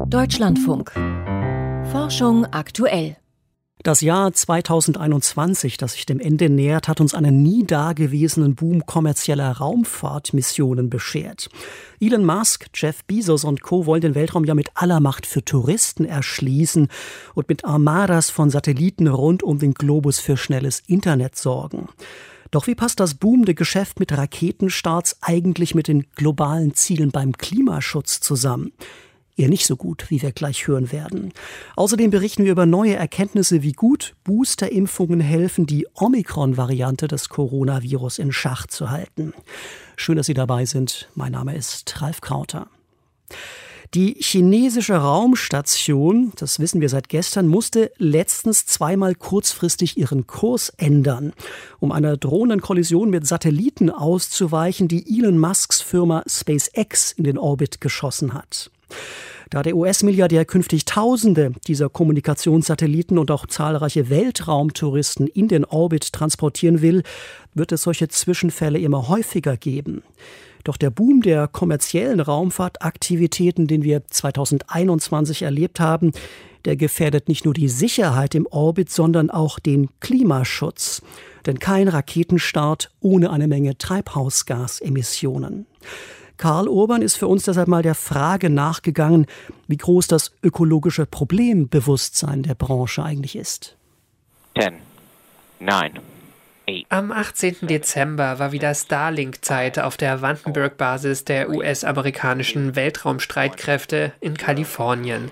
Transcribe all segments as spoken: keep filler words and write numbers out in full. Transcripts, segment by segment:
Deutschlandfunk. Forschung aktuell. Das Jahr zweitausendeinundzwanzig, das sich dem Ende nähert, hat uns einen nie dagewesenen Boom kommerzieller Raumfahrtmissionen beschert. Elon Musk, Jeff Bezos und Co. wollen den Weltraum ja mit aller Macht für Touristen erschließen und mit Armadas von Satelliten rund um den Globus für schnelles Internet sorgen. Doch wie passt das boomende Geschäft mit Raketenstarts eigentlich mit den globalen Zielen beim Klimaschutz zusammen? Eher nicht so gut, wie wir gleich hören werden. Außerdem berichten wir über neue Erkenntnisse, wie gut Boosterimpfungen helfen, die Omikron-Variante des Coronavirus in Schach zu halten. Schön, dass Sie dabei sind. Mein Name ist Ralf Krauter. Die chinesische Raumstation, das wissen wir seit gestern, musste letztens zweimal kurzfristig ihren Kurs ändern, um einer drohenden Kollision mit Satelliten auszuweichen, die Elon Musks Firma SpaceX in den Orbit geschossen hat. Da der U S-Milliardär künftig Tausende dieser Kommunikationssatelliten und auch zahlreiche Weltraumtouristen in den Orbit transportieren will, wird es solche Zwischenfälle immer häufiger geben. Doch der Boom der kommerziellen Raumfahrtaktivitäten, den wir zweitausendeinundzwanzig erlebt haben, der gefährdet nicht nur die Sicherheit im Orbit, sondern auch den Klimaschutz. Denn kein Raketenstart ohne eine Menge Treibhausgasemissionen. Karl Urban ist für uns deshalb mal der Frage nachgegangen, wie groß das ökologische Problembewusstsein der Branche eigentlich ist. zehn, neun, Am achtzehnten Dezember war wieder Starlink-Zeit auf der Vandenberg-Basis der U S-amerikanischen Weltraumstreitkräfte in Kalifornien.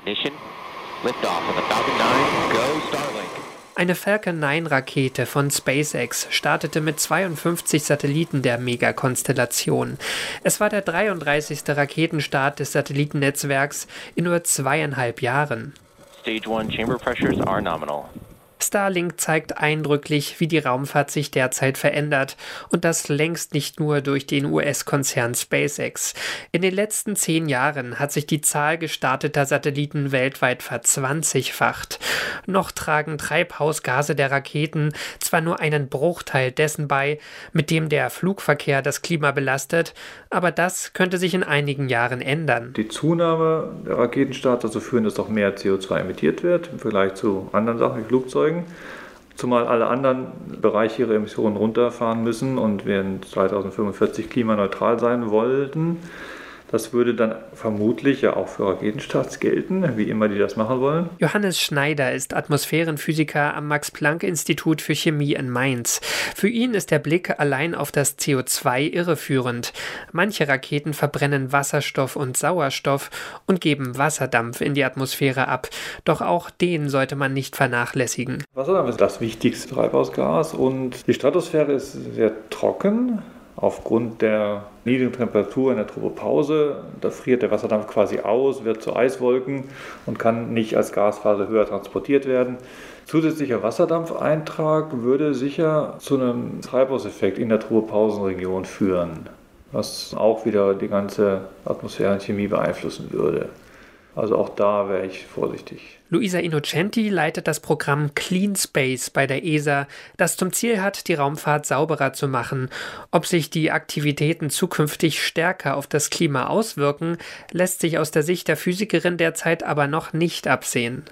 Eine Falcon neun Rakete von SpaceX startete mit zweiundfünfzig Satelliten der Megakonstellation. Es war der dreiunddreißigste Raketenstart des Satellitennetzwerks in nur zweieinhalb Jahren. Stage one chamber pressures are nominal. Starlink zeigt eindrücklich, wie die Raumfahrt sich derzeit verändert. Und das längst nicht nur durch den U S-Konzern SpaceX. In den letzten zehn Jahren hat sich die Zahl gestarteter Satelliten weltweit verzwanzigfacht. Noch tragen Treibhausgase der Raketen zwar nur einen Bruchteil dessen bei, mit dem der Flugverkehr das Klima belastet, aber das könnte sich in einigen Jahren ändern. Die Zunahme der Raketenstarts dazu führen, dass auch mehr C O zwei emittiert wird im Vergleich zu anderen Sachen wie Flugzeugen. Zumal alle anderen Bereiche ihre Emissionen runterfahren müssen und wir in zweitausendfünfundvierzig klimaneutral sein wollten. Das würde dann vermutlich ja auch für Raketenstarts gelten, wie immer die das machen wollen. Johannes Schneider ist Atmosphärenphysiker am Max-Planck-Institut für Chemie in Mainz. Für ihn ist der Blick allein auf das C O zwei irreführend. Manche Raketen verbrennen Wasserstoff und Sauerstoff und geben Wasserdampf in die Atmosphäre ab. Doch auch den sollte man nicht vernachlässigen. Wasserdampf ist das wichtigste Treibhausgas und die Stratosphäre ist sehr trocken. Aufgrund der niedrigen Temperatur in der Tropopause, da friert der Wasserdampf quasi aus, wird zu Eiswolken und kann nicht als Gasphase höher transportiert werden. Zusätzlicher Wasserdampfeintrag würde sicher zu einem Treibhauseffekt in der Tropopausenregion führen, was auch wieder die ganze Atmosphärenchemie beeinflussen würde. Also auch da wäre ich vorsichtig. Luisa Innocenti leitet das Programm Clean Space bei der E S A, das zum Ziel hat, die Raumfahrt sauberer zu machen. Ob sich die Aktivitäten zukünftig stärker auf das Klima auswirken, lässt sich aus der Sicht der Physikerin derzeit aber noch nicht absehen.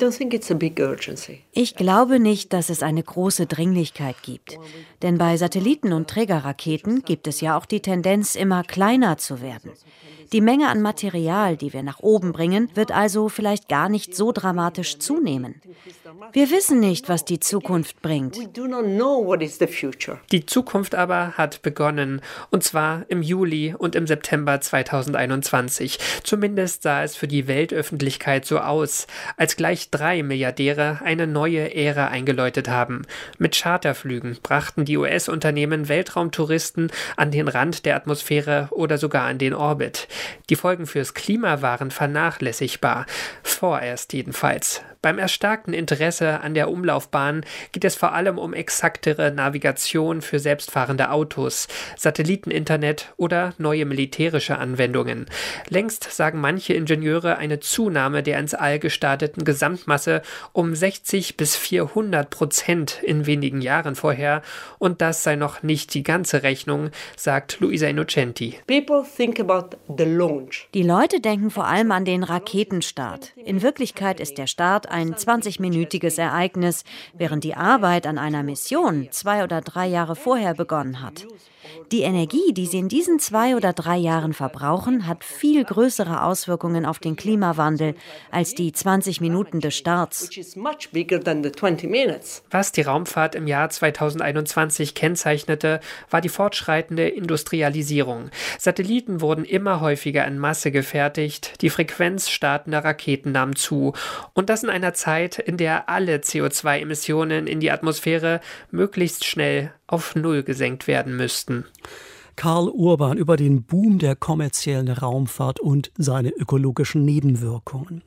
Ich glaube nicht, dass es eine große Dringlichkeit gibt. Denn bei Satelliten und Trägerraketen gibt es ja auch die Tendenz, immer kleiner zu werden. Die Menge an Material, die wir nach oben bringen, wird also vielleicht gar nicht so dramatisch zunehmen. Wir wissen nicht, was die Zukunft bringt. Die Zukunft aber hat begonnen, und zwar im Juli und im September zweitausendeinundzwanzig. Zumindest sah es für die Weltöffentlichkeit so aus, als gleich drei Milliardäre eine neue Ära eingeläutet haben. Mit Charterflügen brachten die U S-Unternehmen Weltraumtouristen an den Rand der Atmosphäre oder sogar an den Orbit. Die Folgen fürs Klima waren vernachlässigbar, vorerst jedenfalls. Beim erstarkten Interesse an der Umlaufbahn geht es vor allem um exaktere Navigation für selbstfahrende Autos, Satelliteninternet oder neue militärische Anwendungen. Längst sagen manche Ingenieure eine Zunahme der ins All gestarteten Gesamtmasse um sechzig bis vierhundert Prozent in wenigen Jahren vorher. Und das sei noch nicht die ganze Rechnung, sagt Luisa Innocenti. Die Leute denken vor allem an den Raketenstart. In Wirklichkeit ist der Start ein zwanzigminütiges Ereignis, während die Arbeit an einer Mission zwei oder drei Jahre vorher begonnen hat. Die Energie, die sie in diesen zwei oder drei Jahren verbrauchen, hat viel größere Auswirkungen auf den Klimawandel als die zwanzig Minuten des Starts. Was die Raumfahrt im Jahr zweitausendeinundzwanzig kennzeichnete, war die fortschreitende Industrialisierung. Satelliten wurden immer häufiger in Masse gefertigt, die Frequenz startender Raketen nahm zu. Und das in einer Zeit, in der alle C O zwei Emissionen in die Atmosphäre möglichst schnell auf Null gesenkt werden müssten. Karl Urban über den Boom der kommerziellen Raumfahrt und seine ökologischen Nebenwirkungen.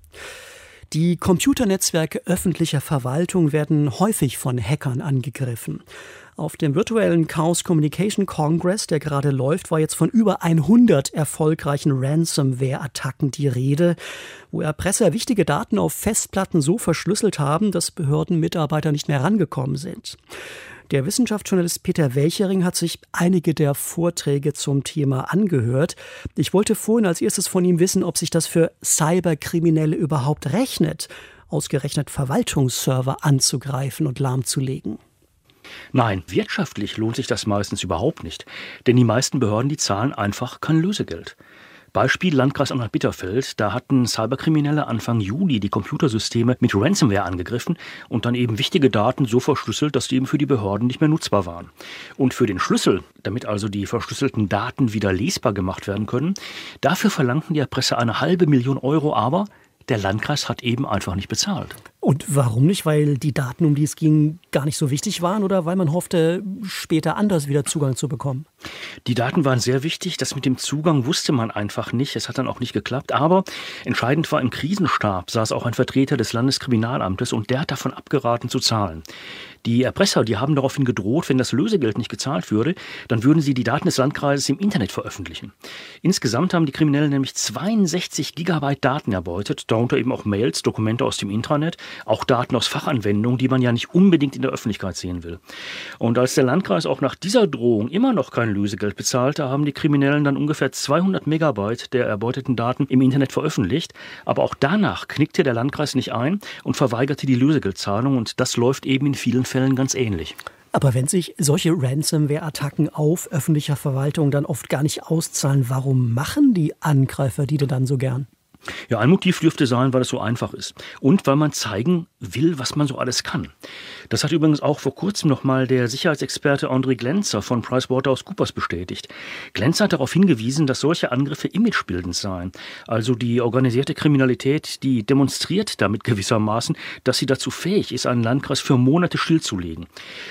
Die Computernetzwerke öffentlicher Verwaltung werden häufig von Hackern angegriffen. Auf dem virtuellen Chaos Communication Congress, der gerade läuft, war jetzt von über hundert erfolgreichen Ransomware-Attacken die Rede, wo Erpresser wichtige Daten auf Festplatten so verschlüsselt haben, dass Behördenmitarbeiter nicht mehr rangekommen sind. Der Wissenschaftsjournalist Peter Welchering hat sich einige der Vorträge zum Thema angehört. Ich wollte vorhin als erstes von ihm wissen, ob sich das für Cyberkriminelle überhaupt rechnet, ausgerechnet Verwaltungsserver anzugreifen und lahmzulegen. Nein, wirtschaftlich lohnt sich das meistens überhaupt nicht, denn die meisten Behörden, die zahlen einfach kein Lösegeld. Beispiel Landkreis Anhalt-Bitterfeld, da hatten Cyberkriminelle Anfang Juli die Computersysteme mit Ransomware angegriffen und dann eben wichtige Daten so verschlüsselt, dass die eben für die Behörden nicht mehr nutzbar waren. Und für den Schlüssel, damit also die verschlüsselten Daten wieder lesbar gemacht werden können, dafür verlangten die Erpresser eine halbe Million Euro, aber der Landkreis hat eben einfach nicht bezahlt. Und warum nicht? Weil die Daten, um die es ging, gar nicht so wichtig waren oder weil man hoffte, später anders wieder Zugang zu bekommen? Die Daten waren sehr wichtig. Das mit dem Zugang wusste man einfach nicht. Es hat dann auch nicht geklappt. Aber entscheidend war, im Krisenstab saß auch ein Vertreter des Landeskriminalamtes und der hat davon abgeraten zu zahlen. Die Erpresser, die haben daraufhin gedroht, wenn das Lösegeld nicht gezahlt würde, dann würden sie die Daten des Landkreises im Internet veröffentlichen. Insgesamt haben die Kriminellen nämlich zweiundsechzig Gigabyte Daten erbeutet, darunter eben auch Mails, Dokumente aus dem Intranet, auch Daten aus Fachanwendungen, die man ja nicht unbedingt in der Öffentlichkeit sehen will. Und als der Landkreis auch nach dieser Drohung immer noch kein Lösegeld bezahlte, haben die Kriminellen dann ungefähr zweihundert Megabyte der erbeuteten Daten im Internet veröffentlicht. Aber auch danach knickte der Landkreis nicht ein und verweigerte die Lösegeldzahlung. Und das läuft eben in vielen Fällen ganz ähnlich. Aber wenn sich solche Ransomware-Attacken auf öffentlicher Verwaltung dann oft gar nicht auszahlen, warum machen die Angreifer die denn dann so gern? Ja, ein Motiv dürfte sein, weil es so einfach ist und weil man zeigen will, was man so alles kann. Das hat übrigens auch vor kurzem noch mal der Sicherheitsexperte André Glenzer von PricewaterhouseCoopers bestätigt. Glenzer hat darauf hingewiesen, dass solche Angriffe imagebildend seien. Also die organisierte Kriminalität, die demonstriert damit gewissermaßen, dass sie dazu fähig ist, einen Landkreis für Monate stillzulegen.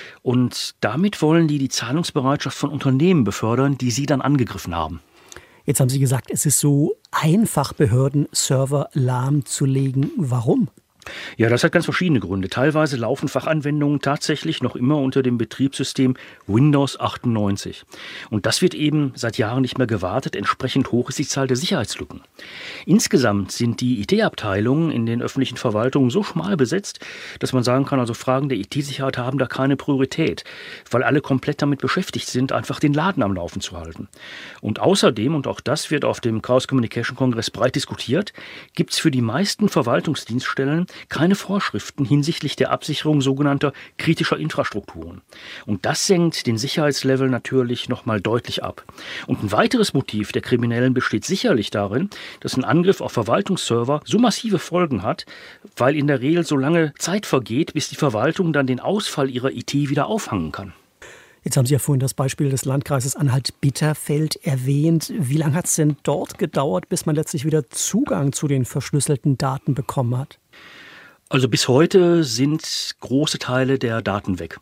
Und damit wollen die die Zahlungsbereitschaft von Unternehmen befördern, die sie dann angegriffen haben. Jetzt haben Sie gesagt, es ist so einfach, Behördenserver lahmzulegen. Warum? Ja, das hat ganz verschiedene Gründe. Teilweise laufen Fachanwendungen tatsächlich noch immer unter dem Betriebssystem Windows achtundneunzig. Und das wird eben seit Jahren nicht mehr gewartet. Entsprechend hoch ist die Zahl der Sicherheitslücken. Insgesamt sind die I T-Abteilungen in den öffentlichen Verwaltungen so schmal besetzt, dass man sagen kann, also Fragen der I T-Sicherheit haben da keine Priorität, weil alle komplett damit beschäftigt sind, einfach den Laden am Laufen zu halten. Und außerdem, und auch das wird auf dem Chaos Communication Congress breit diskutiert, gibt es für die meisten Verwaltungsdienststellen keine Vorschriften hinsichtlich der Absicherung sogenannter kritischer Infrastrukturen. Und das senkt den Sicherheitslevel natürlich nochmal deutlich ab. Und ein weiteres Motiv der Kriminellen besteht sicherlich darin, dass ein Angriff auf Verwaltungsserver so massive Folgen hat, weil in der Regel so lange Zeit vergeht, bis die Verwaltung dann den Ausfall ihrer I T wieder auffangen kann. Jetzt haben Sie ja vorhin das Beispiel des Landkreises Anhalt-Bitterfeld erwähnt. Wie lange hat es denn dort gedauert, bis man letztlich wieder Zugang zu den verschlüsselten Daten bekommen hat? Also bis heute sind große Teile der Daten weg.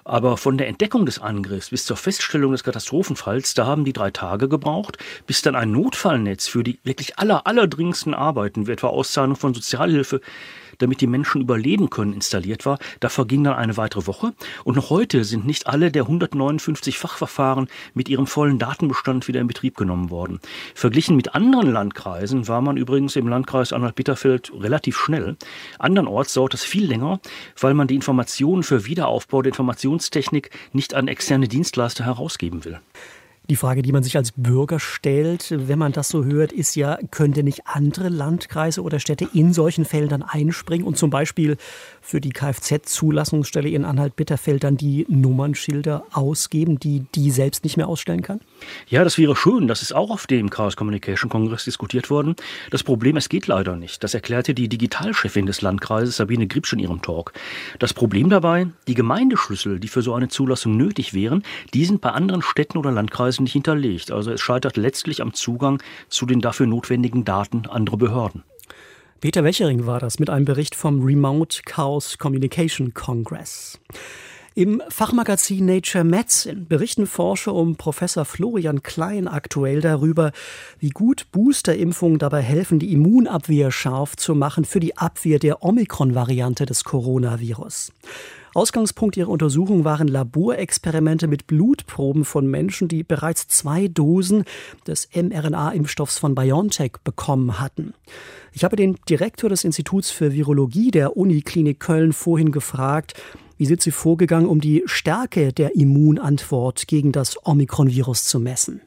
Aber von der Entdeckung des Angriffs bis zur Feststellung des Katastrophenfalls, da haben die drei Tage gebraucht, bis dann ein Notfallnetz für die wirklich aller, allerdringendsten Arbeiten, wie etwa Auszahlung von Sozialhilfe, damit die Menschen überleben können, installiert war. Da verging dann eine weitere Woche. Und noch heute sind nicht alle der hundertneunundfünfzig Fachverfahren mit ihrem vollen Datenbestand wieder in Betrieb genommen worden. Verglichen mit anderen Landkreisen war man übrigens im Landkreis Anhalt-Bitterfeld relativ schnell. Andernorts dauert es viel länger, weil man die Informationen für Wiederaufbau der Informationstechnik nicht an externe Dienstleister herausgeben will. Die Frage, die man sich als Bürger stellt, wenn man das so hört, ist ja, können denn nicht andere Landkreise oder Städte in solchen Fällen dann einspringen und zum Beispiel für die Kfz-Zulassungsstelle in Anhalt-Bitterfeld dann die Nummernschilder ausgeben, die die selbst nicht mehr ausstellen kann? Ja, das wäre schön. Das ist auch auf dem Chaos Communication Kongress diskutiert worden. Das Problem, es geht leider nicht. Das erklärte die Digitalchefin des Landkreises, Sabine Gripsch, in ihrem Talk. Das Problem dabei, die Gemeindeschlüssel, die für so eine Zulassung nötig wären, die sind bei anderen Städten oder Landkreisen nicht hinterlegt. Also es scheitert letztlich am Zugang zu den dafür notwendigen Daten anderer Behörden. Peter Wechering war das mit einem Bericht vom Remote Chaos Communication Congress. Im Fachmagazin Nature Medicine berichten Forscher um Professor Florian Klein aktuell darüber, wie gut Boosterimpfungen dabei helfen, die Immunabwehr scharf zu machen für die Abwehr der Omikron-Variante des Coronavirus. Ausgangspunkt ihrer Untersuchung waren Laborexperimente mit Blutproben von Menschen, die bereits zwei Dosen des mRNA-Impfstoffs von BioNTech bekommen hatten. Ich habe den Direktor des Instituts für Virologie der Uniklinik Köln vorhin gefragt, wie sind Sie vorgegangen, um die Stärke der Immunantwort gegen das Omikron-Virus zu messen?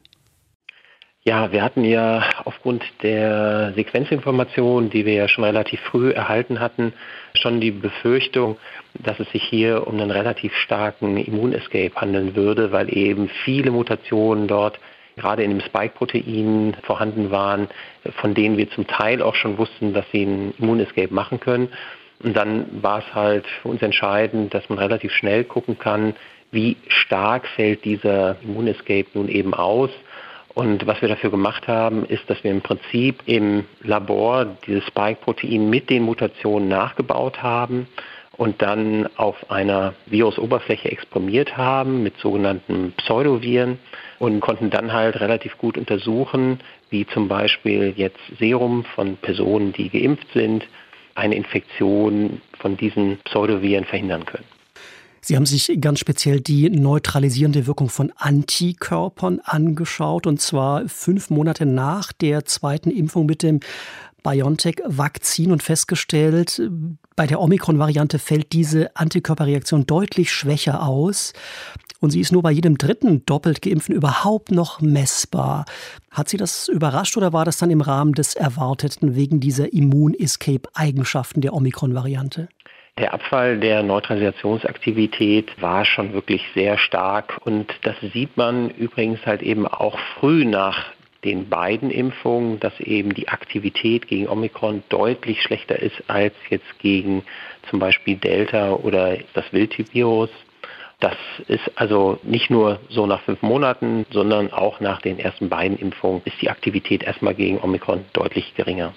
Ja, wir hatten ja aufgrund der Sequenzinformationen, die wir ja schon relativ früh erhalten hatten, schon die Befürchtung, dass es sich hier um einen relativ starken Immunescape handeln würde, weil eben viele Mutationen dort gerade in dem Spike-Protein vorhanden waren, von denen wir zum Teil auch schon wussten, dass sie einen Immunescape machen können. Und dann war es halt für uns entscheidend, dass man relativ schnell gucken kann, wie stark fällt dieser Immunescape nun eben aus. Und was wir dafür gemacht haben, ist, dass wir im Prinzip im Labor dieses Spike-Protein mit den Mutationen nachgebaut haben und dann auf einer Virusoberfläche exprimiert haben mit sogenannten Pseudoviren und konnten dann halt relativ gut untersuchen, wie zum Beispiel jetzt Serum von Personen, die geimpft sind, eine Infektion von diesen Pseudoviren verhindern können. Sie haben sich ganz speziell die neutralisierende Wirkung von Antikörpern angeschaut, und zwar fünf Monate nach der zweiten Impfung mit dem BioNTech-Vakzin und festgestellt, bei der Omikron-Variante fällt diese Antikörperreaktion deutlich schwächer aus. Und sie ist nur bei jedem dritten doppelt Geimpften überhaupt noch messbar. Hat Sie das überrascht oder war das dann im Rahmen des Erwarteten wegen dieser Immun-Escape-Eigenschaften der Omikron-Variante? Der Abfall der Neutralisationsaktivität war schon wirklich sehr stark und das sieht man übrigens halt eben auch früh nach den beiden Impfungen, dass eben die Aktivität gegen Omikron deutlich schlechter ist als jetzt gegen zum Beispiel Delta oder das Wildtyp-Virus. Das ist also nicht nur so nach fünf Monaten, sondern auch nach den ersten beiden Impfungen ist die Aktivität erstmal gegen Omikron deutlich geringer.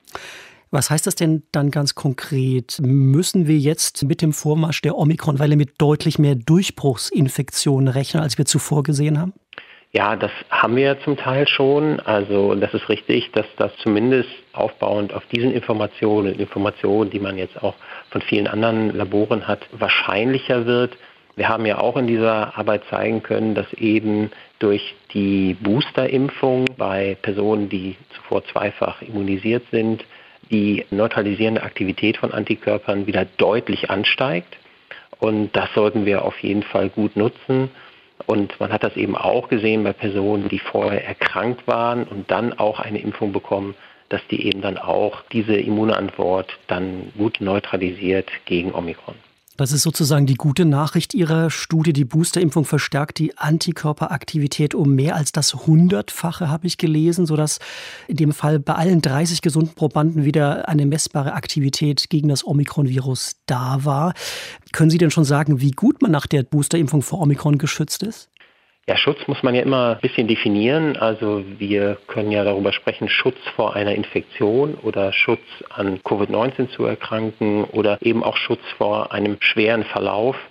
Was heißt das denn dann ganz konkret? Müssen wir jetzt mit dem Vormarsch der Omikron-Welle mit deutlich mehr Durchbruchsinfektionen rechnen, als wir zuvor gesehen haben? Ja, das haben wir zum Teil schon. Also das ist richtig, dass das zumindest aufbauend auf diesen Informationen, Informationen, die man jetzt auch von vielen anderen Laboren hat, wahrscheinlicher wird. Wir haben ja auch in dieser Arbeit zeigen können, dass eben durch die Boosterimpfung bei Personen, die zuvor zweifach immunisiert sind, die neutralisierende Aktivität von Antikörpern wieder deutlich ansteigt. Und das sollten wir auf jeden Fall gut nutzen. Und man hat das eben auch gesehen bei Personen, die vorher erkrankt waren und dann auch eine Impfung bekommen, dass die eben dann auch diese Immunantwort dann gut neutralisiert gegen Omikron. Das ist sozusagen die gute Nachricht Ihrer Studie. Die Boosterimpfung verstärkt die Antikörperaktivität um mehr als das Hundertfache, habe ich gelesen, sodass in dem Fall bei allen dreißig gesunden Probanden wieder eine messbare Aktivität gegen das Omikron-Virus da war. Können Sie denn schon sagen, wie gut man nach der Boosterimpfung vor Omikron geschützt ist? Ja, Schutz muss man ja immer ein bisschen definieren. Also wir können ja darüber sprechen, Schutz vor einer Infektion oder Schutz an Covid neunzehn zu erkranken oder eben auch Schutz vor einem schweren Verlauf.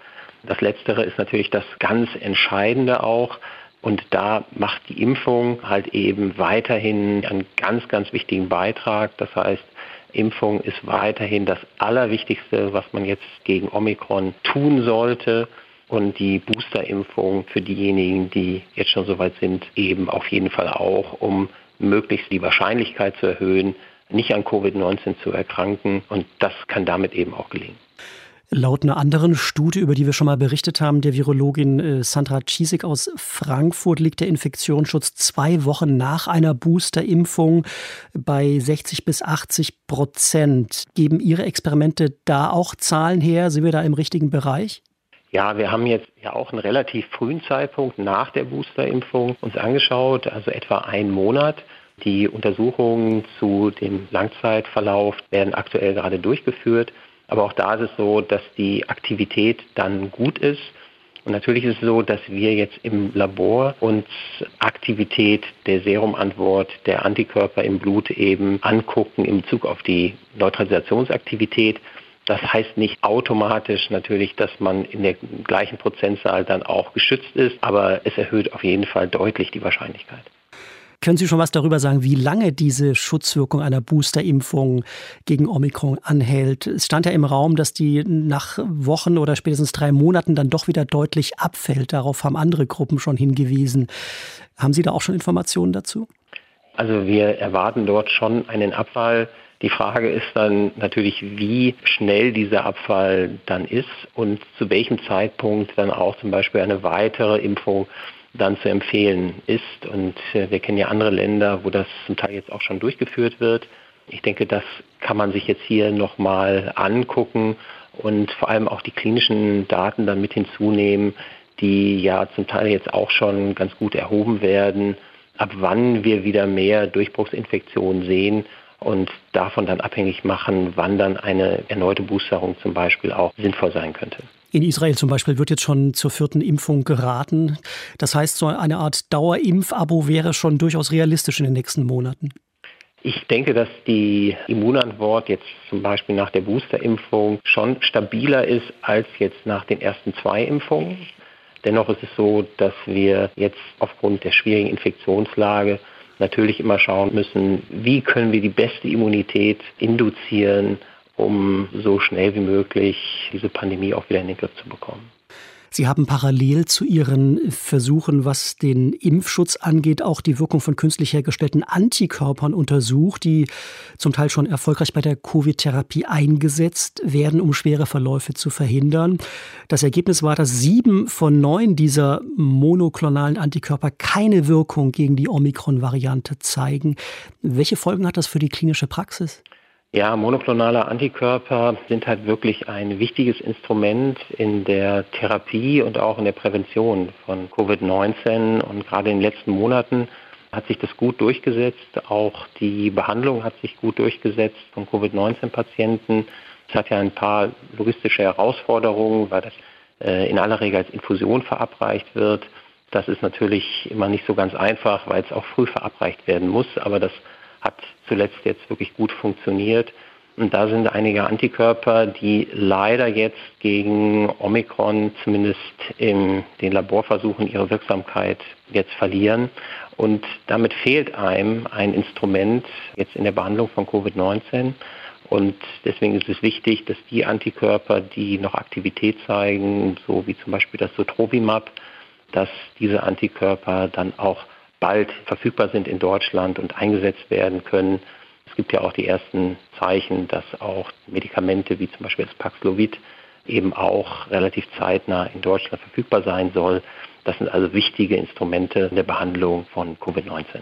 Das Letztere ist natürlich das ganz Entscheidende auch. Und da macht die Impfung halt eben weiterhin einen ganz, ganz wichtigen Beitrag. Das heißt, Impfung ist weiterhin das Allerwichtigste, was man jetzt gegen Omikron tun sollte. Und die Boosterimpfung für diejenigen, die jetzt schon soweit sind, eben auf jeden Fall auch, um möglichst die Wahrscheinlichkeit zu erhöhen, nicht an Covid neunzehn zu erkranken. Und das kann damit eben auch gelingen. Laut einer anderen Studie, über die wir schon mal berichtet haben, der Virologin Sandra Ciesig aus Frankfurt, liegt der Infektionsschutz zwei Wochen nach einer Boosterimpfung bei sechzig bis achtzig Prozent. Geben Ihre Experimente da auch Zahlen her? Sind wir da im richtigen Bereich? Ja, wir haben jetzt ja auch einen relativ frühen Zeitpunkt nach der Boosterimpfung uns angeschaut, also etwa einen Monat. Die Untersuchungen zu dem Langzeitverlauf werden aktuell gerade durchgeführt. Aber auch da ist es so, dass die Aktivität dann gut ist. Und natürlich ist es so, dass wir jetzt im Labor uns Aktivität der Serumantwort der Antikörper im Blut eben angucken in Bezug auf die Neutralisationsaktivität. Das heißt nicht automatisch natürlich, dass man in der gleichen Prozentzahl dann auch geschützt ist, aber es erhöht auf jeden Fall deutlich die Wahrscheinlichkeit. Können Sie schon was darüber sagen, wie lange diese Schutzwirkung einer Boosterimpfung gegen Omikron anhält? Es stand ja im Raum, dass die nach Wochen oder spätestens drei Monaten dann doch wieder deutlich abfällt. Darauf haben andere Gruppen schon hingewiesen. Haben Sie da auch schon Informationen dazu? Also wir erwarten dort schon einen Abfall. Die Frage ist dann natürlich, wie schnell dieser Abfall dann ist und zu welchem Zeitpunkt dann auch zum Beispiel eine weitere Impfung dann zu empfehlen ist. Und äh, wir kennen ja andere Länder, wo das zum Teil jetzt auch schon durchgeführt wird. Ich denke, das kann man sich jetzt hier nochmal angucken und vor allem auch die klinischen Daten dann mit hinzunehmen, die ja zum Teil jetzt auch schon ganz gut erhoben werden, ab wann wir wieder mehr Durchbruchsinfektionen sehen und davon dann abhängig machen, wann dann eine erneute Boosterung zum Beispiel auch sinnvoll sein könnte. In Israel zum Beispiel wird jetzt schon zur vierten Impfung geraten. Das heißt, so eine Art Dauerimpfabo wäre schon durchaus realistisch in den nächsten Monaten. Ich denke, dass die Immunantwort jetzt zum Beispiel nach der Boosterimpfung schon stabiler ist als jetzt nach den ersten zwei Impfungen. Dennoch ist es so, dass wir jetzt aufgrund der schwierigen Infektionslage natürlich immer schauen müssen, wie können wir die beste Immunität induzieren, um so schnell wie möglich diese Pandemie auch wieder in den Griff zu bekommen. Sie haben parallel zu Ihren Versuchen, was den Impfschutz angeht, auch die Wirkung von künstlich hergestellten Antikörpern untersucht, die zum Teil schon erfolgreich bei der Covid-Therapie eingesetzt werden, um schwere Verläufe zu verhindern. Das Ergebnis war, dass sieben von neun dieser monoklonalen Antikörper keine Wirkung gegen die Omikron-Variante zeigen. Welche Folgen hat das für die klinische Praxis? Ja, monoklonale Antikörper sind halt wirklich ein wichtiges Instrument in der Therapie und auch in der Prävention von Covid neunzehn. Und gerade in den letzten Monaten hat sich das gut durchgesetzt. Auch die Behandlung hat sich gut durchgesetzt von Covid neunzehn Patienten. Es hat ja ein paar logistische Herausforderungen, weil das äh, in aller Regel als Infusion verabreicht wird. Das ist natürlich immer nicht so ganz einfach, weil es auch früh verabreicht werden muss. Aber das hat zuletzt jetzt wirklich gut funktioniert. Und da sind einige Antikörper, die leider jetzt gegen Omikron zumindest in den Laborversuchen ihre Wirksamkeit jetzt verlieren. Und damit fehlt einem ein Instrument jetzt in der Behandlung von Covid neunzehn. Und deswegen ist es wichtig, dass die Antikörper, die noch Aktivität zeigen, so wie zum Beispiel das Sotrovimab, dass diese Antikörper dann auch bald verfügbar sind in Deutschland und eingesetzt werden können. Es gibt ja auch die ersten Zeichen, dass auch Medikamente wie zum Beispiel das Paxlovid eben auch relativ zeitnah in Deutschland verfügbar sein soll. Das sind also wichtige Instrumente in der Behandlung von Covid neunzehn.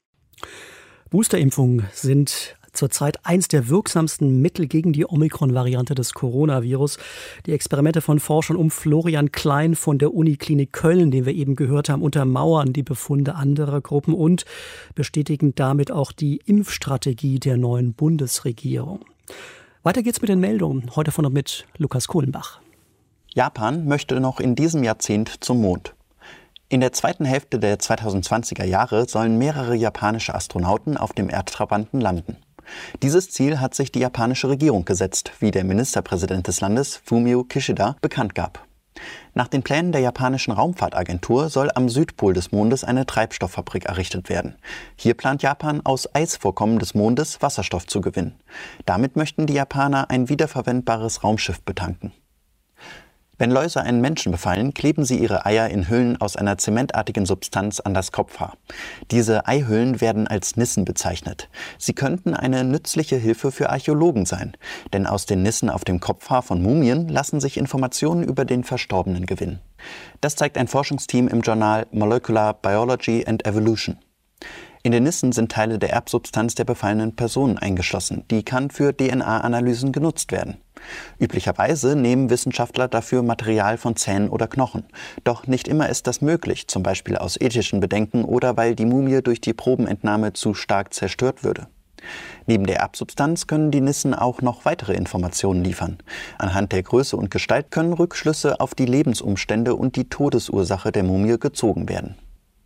Boosterimpfungen sind zurzeit eins der wirksamsten Mittel gegen die Omikron-Variante des Coronavirus. Die Experimente von Forschern um Florian Klein von der Uniklinik Köln, den wir eben gehört haben, untermauern die Befunde anderer Gruppen und bestätigen damit auch die Impfstrategie der neuen Bundesregierung. Weiter geht's mit den Meldungen. Heute von und mit Lukas Kohlenbach. Japan möchte noch in diesem Jahrzehnt zum Mond. In der zweiten Hälfte der zweitausendzwanziger Jahre sollen mehrere japanische Astronauten auf dem Erdtrabanten landen. Dieses Ziel hat sich die japanische Regierung gesetzt, wie der Ministerpräsident des Landes, Fumio Kishida, bekannt gab. Nach den Plänen der japanischen Raumfahrtagentur soll am Südpol des Mondes eine Treibstofffabrik errichtet werden. Hier plant Japan, aus Eisvorkommen des Mondes Wasserstoff zu gewinnen. Damit möchten die Japaner ein wiederverwendbares Raumschiff betanken. Wenn Läuse einen Menschen befallen, kleben sie ihre Eier in Hüllen aus einer zementartigen Substanz an das Kopfhaar. Diese Eihüllen werden als Nissen bezeichnet. Sie könnten eine nützliche Hilfe für Archäologen sein, denn aus den Nissen auf dem Kopfhaar von Mumien lassen sich Informationen über den Verstorbenen gewinnen. Das zeigt ein Forschungsteam im Journal Molecular Biology and Evolution. In den Nissen sind Teile der Erbsubstanz der befallenen Personen eingeschlossen. Die kann für D N A-Analysen genutzt werden. Üblicherweise nehmen Wissenschaftler dafür Material von Zähnen oder Knochen. Doch nicht immer ist das möglich, zum Beispiel aus ethischen Bedenken oder weil die Mumie durch die Probenentnahme zu stark zerstört würde. Neben der Erbsubstanz können die Nissen auch noch weitere Informationen liefern. Anhand der Größe und Gestalt können Rückschlüsse auf die Lebensumstände und die Todesursache der Mumie gezogen werden.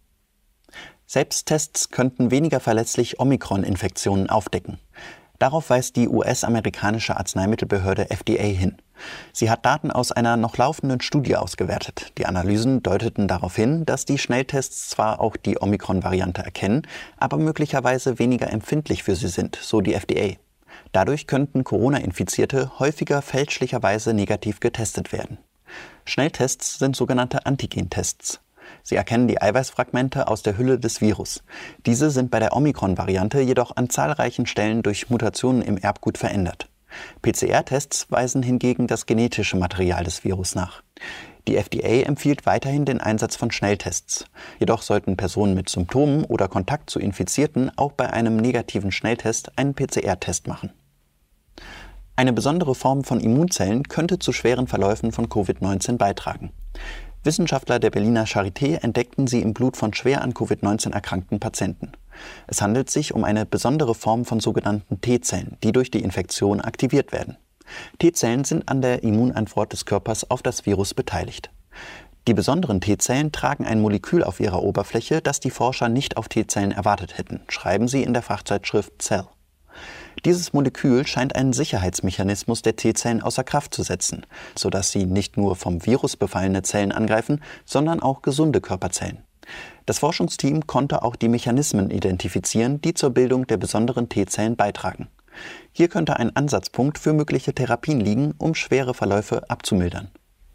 Selbsttests könnten weniger verletzlich Omikron-Infektionen aufdecken. Darauf weist die U S-amerikanische Arzneimittelbehörde F D A hin. Sie hat Daten aus einer noch laufenden Studie ausgewertet. Die Analysen deuteten darauf hin, dass die Schnelltests zwar auch die Omikron-Variante erkennen, aber möglicherweise weniger empfindlich für sie sind, so die F D A. Dadurch könnten Corona-Infizierte häufiger fälschlicherweise negativ getestet werden. Schnelltests sind sogenannte Antigentests. Sie erkennen die Eiweißfragmente aus der Hülle des Virus. Diese sind bei der Omikron-Variante jedoch an zahlreichen Stellen durch Mutationen im Erbgut verändert. P C R-Tests weisen hingegen das genetische Material des Virus nach. Die F D A empfiehlt weiterhin den Einsatz von Schnelltests. Jedoch sollten Personen mit Symptomen oder Kontakt zu Infizierten auch bei einem negativen Schnelltest einen P C R-Test machen. Eine besondere Form von Immunzellen könnte zu schweren Verläufen von Covid neunzehn beitragen. Wissenschaftler der Berliner Charité entdeckten sie im Blut von schwer an Covid neunzehn erkrankten Patienten. Es handelt sich um eine besondere Form von sogenannten T-Zellen, die durch die Infektion aktiviert werden. T-Zellen sind an der Immunantwort des Körpers auf das Virus beteiligt. Die besonderen T-Zellen tragen ein Molekül auf ihrer Oberfläche, das die Forscher nicht auf T-Zellen erwartet hätten, schreiben sie in der Fachzeitschrift Cell. Dieses Molekül scheint einen Sicherheitsmechanismus der T-Zellen außer Kraft zu setzen, sodass sie nicht nur vom Virus befallene Zellen angreifen, sondern auch gesunde Körperzellen. Das Forschungsteam konnte auch die Mechanismen identifizieren, die zur Bildung der besonderen T-Zellen beitragen. Hier könnte ein Ansatzpunkt für mögliche Therapien liegen, um schwere Verläufe abzumildern.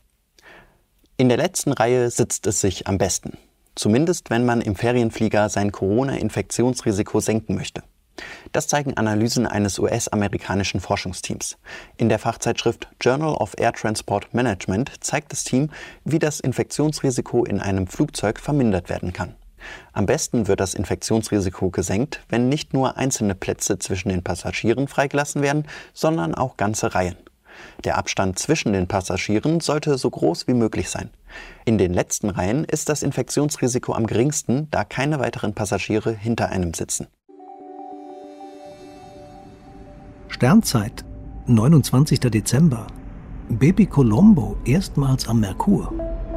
In der letzten Reihe sitzt es sich am besten. Zumindest wenn man im Ferienflieger sein Corona-Infektionsrisiko senken möchte. Das zeigen Analysen eines U S-amerikanischen Forschungsteams. In der Fachzeitschrift Journal of Air Transport Management zeigt das Team, wie das Infektionsrisiko in einem Flugzeug vermindert werden kann. Am besten wird das Infektionsrisiko gesenkt, wenn nicht nur einzelne Plätze zwischen den Passagieren freigelassen werden, sondern auch ganze Reihen. Der Abstand zwischen den Passagieren sollte so groß wie möglich sein. In den letzten Reihen ist das Infektionsrisiko am geringsten, da keine weiteren Passagiere hinter einem sitzen. Sternzeit, neunundzwanzigster Dezember. Baby Colombo erstmals am Merkur.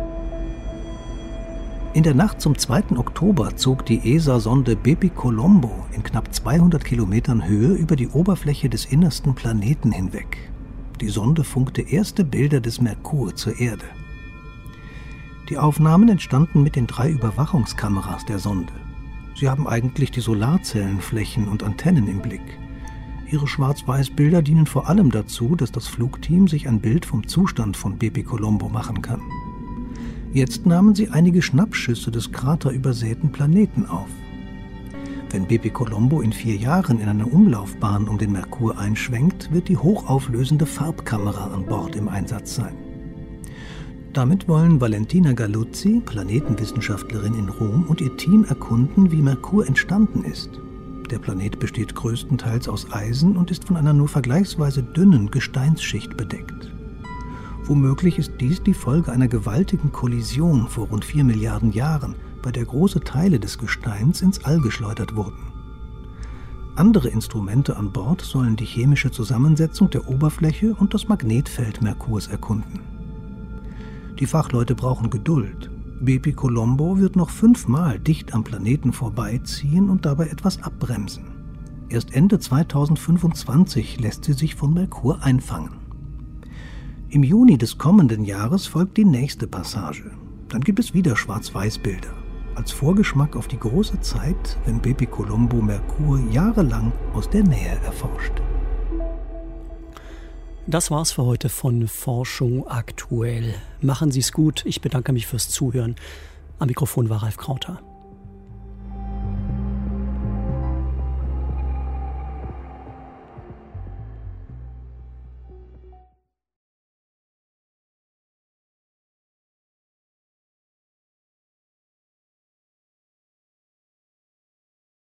In der Nacht zum zweiten Oktober zog die E S A-Sonde Baby Colombo in knapp zweihundert Kilometern Höhe über die Oberfläche des innersten Planeten hinweg. Die Sonde funkte erste Bilder des Merkur zur Erde. Die Aufnahmen entstanden mit den drei Überwachungskameras der Sonde. Sie haben eigentlich die Solarzellenflächen und Antennen im Blick. Ihre Schwarz-Weiß-Bilder dienen vor allem dazu, dass das Flugteam sich ein Bild vom Zustand von Baby Colombo machen kann. Jetzt nahmen sie einige Schnappschüsse des kraterübersäten Planeten auf. Wenn Baby Colombo in vier Jahren in eine Umlaufbahn um den Merkur einschwenkt, wird die hochauflösende Farbkamera an Bord im Einsatz sein. Damit wollen Valentina Galuzzi, Planetenwissenschaftlerin in Rom, und ihr Team erkunden, wie Merkur entstanden ist. Der Planet besteht größtenteils aus Eisen und ist von einer nur vergleichsweise dünnen Gesteinsschicht bedeckt. Womöglich ist dies die Folge einer gewaltigen Kollision vor rund vier Milliarden Jahren, bei der große Teile des Gesteins ins All geschleudert wurden. Andere Instrumente an Bord sollen die chemische Zusammensetzung der Oberfläche und das Magnetfeld Merkurs erkunden. Die Fachleute brauchen Geduld. Baby Colombo wird noch fünfmal dicht am Planeten vorbeiziehen und dabei etwas abbremsen. Erst Ende zweitausendfünfundzwanzig lässt sie sich von Merkur einfangen. Im Juni des kommenden Jahres folgt die nächste Passage. Dann gibt es wieder Schwarz-Weiß-Bilder. Als Vorgeschmack auf die große Zeit, wenn Bepi Colombo Merkur jahrelang aus der Nähe erforscht. Das war's für heute von Forschung aktuell. Machen Sie's gut. Ich bedanke mich fürs Zuhören. Am Mikrofon war Ralf Krauter.